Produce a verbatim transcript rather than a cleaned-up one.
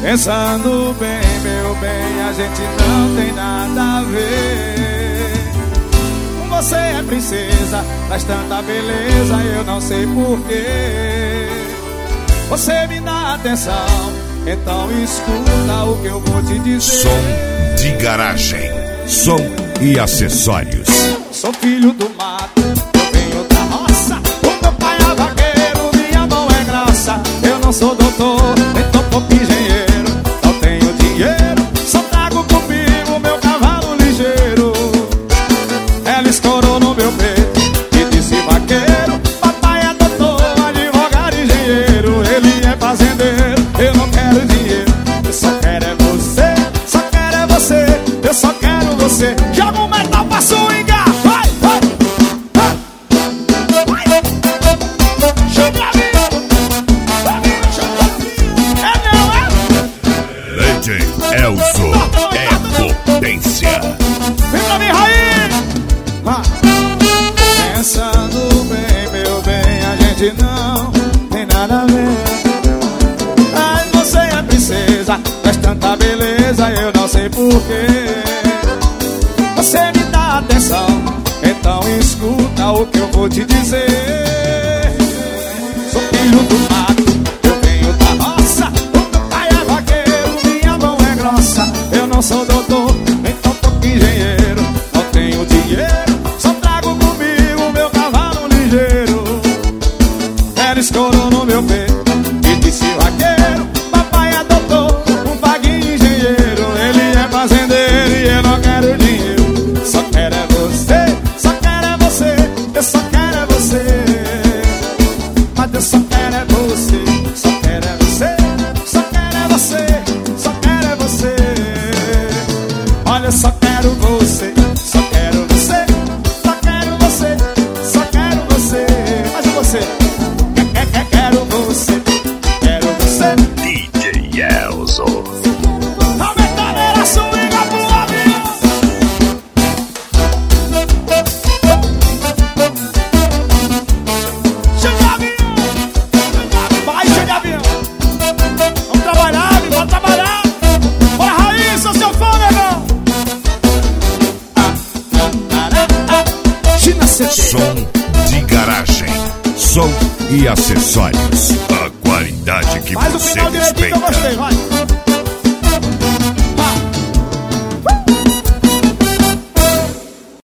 Pensando bem, meu bem, a gente não tem nada a ver. Você é princesa, traz tanta beleza, eu não sei porquê. Você me dá atenção, então escuta o que eu vou te dizer. Som de garagem, som e acessórios. Sou filho do mato, eu venho da roça. O meu pai é vaqueiro, minha mão é grossa. Eu não sou doutor, nem topo engenheiro. Não tenho dinheiro, só trago comigo meu cavalo ligeiro. Ela escorou no meu peito e disse vaqueiro. Papai é doutor, advogado, engenheiro. Ele é fazendeiro, eu não quero dinheiro. Eu só quero é você, só quero é você. Eu só quero você. Joga um metal pra swingar. Vai, vai, vai, vai. Chega ali, é meu, é? Legend Elzo é potência. Vem pra mim, Raí. Ah. Pensando bem, meu bem, a gente não tem nada a ver. Ai, você é princesa, traz tanta beleza, eu não sei porquê. Você me dá atenção, então escuta o que eu vou te dizer. Sou filho do mato, eu venho da roça. O meu pai é vaqueiro, minha mão é grossa. Eu não sou doutor, nem tampouco engenheiro. Não tenho dinheiro, só trago comigo meu cavalo ligeiro. Ela escorou no meu peito e disse vaqueiro. Papai é doutor, um vaguinho engenheiro. Ele é fazendeiro e eu não quero dinheiro. Só quero é você, só quero é você. Eu só quero é você. Mas eu só quero é você. Só quero é você, só quero é você. Só quero é você. Olha, só quero você. Só quero você. Só quero você. Só quero você. Mas e você? Quer, quer, quero você. Quero você. D J Elzo. Aumentando a swinga pro avião. Chega de avião. Vai, chega de avião. Vamos trabalhar, vamos trabalhar. Bora, Raíssa, seu fôlego. China C T. Som de garagem, som e acessórios. A qualidade que Faz o você final direitinho que eu respeita. gostei, vai.